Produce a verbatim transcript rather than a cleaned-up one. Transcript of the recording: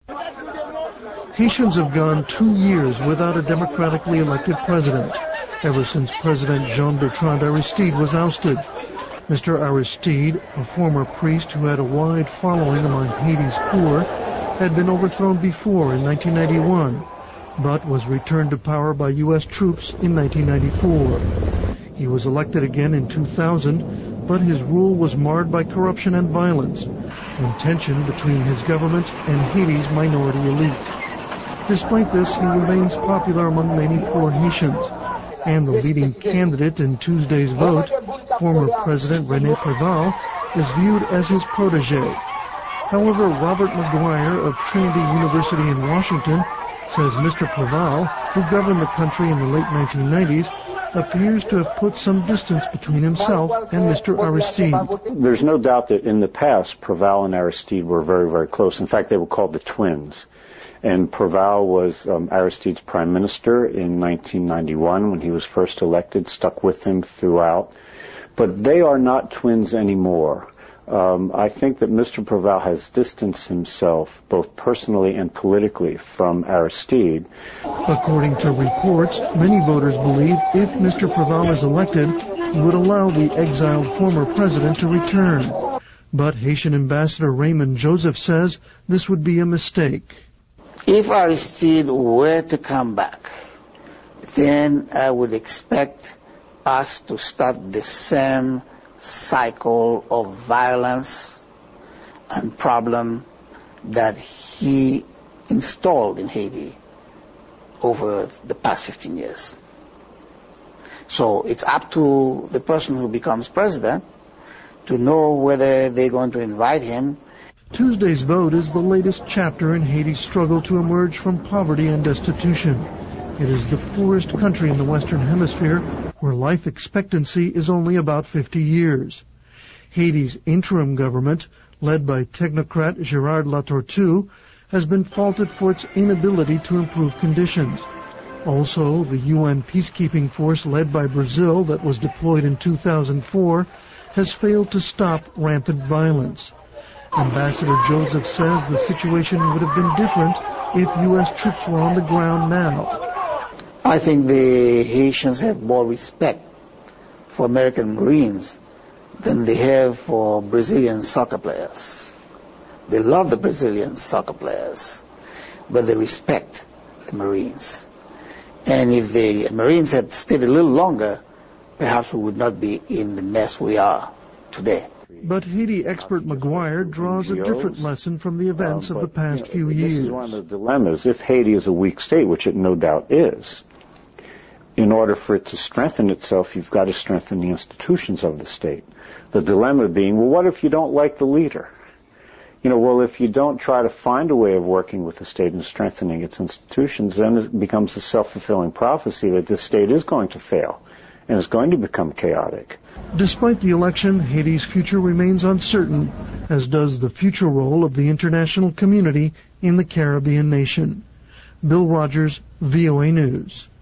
Haitians have gone two years without a democratically elected president, ever since President Jean-Bertrand Aristide was ousted. Mister Aristide, a former priest who had a wide following among Haiti's poor, had been overthrown before in nineteen ninety-one, but was returned to power by U S troops in nineteen ninety-four. He was elected again in two thousand, but his rule was marred by corruption and violence, and tension between his government and Haiti's minority elite. Despite this, he remains popular among many poor Haitians, and the leading candidate in Tuesday's vote, former President René Préval, is viewed as his protege. However, Robert Maguire of Trinity University in Washington says Mister Préval, who governed the country in the late nineteen nineties, appears to have put some distance between himself and Mister Aristide. There's no doubt that in the past, Préval and Aristide were very, very close. In fact, they were called the twins. And Préval was um, Aristide's prime minister in nineteen ninety-one when he was first elected, stuck with him throughout. But they are not twins anymore. Um, I think that Mister Préval has distanced himself both personally and politically from Aristide. According to reports, many voters believe if Mister Préval is elected, he would allow the exiled former president to return. But Haitian Ambassador Raymond Joseph says this would be a mistake. If Aristide were to come back, then I would expect us to start the same cycle of violence and problem that he installed in Haiti over the past fifteen years. So it's up to the person who becomes president to know whether they're going to invite him. Tuesday's vote is the latest chapter in Haiti's struggle to emerge from poverty and destitution. It is the poorest country in the Western Hemisphere, where life expectancy is only about fifty years. Haiti's interim government, led by technocrat Gérard Latortue, has been faulted for its inability to improve conditions. Also, the U N peacekeeping force led by Brazil that was deployed in two thousand four has failed to stop rampant violence. Ambassador Joseph says the situation would have been different if U S troops were on the ground now. I think the Haitians have more respect for American Marines than they have for Brazilian soccer players. They love the Brazilian soccer players, but they respect the Marines. And if the Marines had stayed a little longer, perhaps we would not be in the mess we are today. But Haiti expert Maguire draws a different lesson from the events um, of the past you know, few years. This is one of the dilemmas. If Haiti is a weak state, which it no doubt is, in order for it to strengthen itself, you've got to strengthen the institutions of the state. The dilemma being, well, what if you don't like the leader? You know, well, if you don't try to find a way of working with the state and strengthening its institutions, then it becomes a self-fulfilling prophecy that the state is going to fail and is going to become chaotic. Despite the election, Haiti's future remains uncertain, as does the future role of the international community in the Caribbean nation. Bill Rogers, V O A News.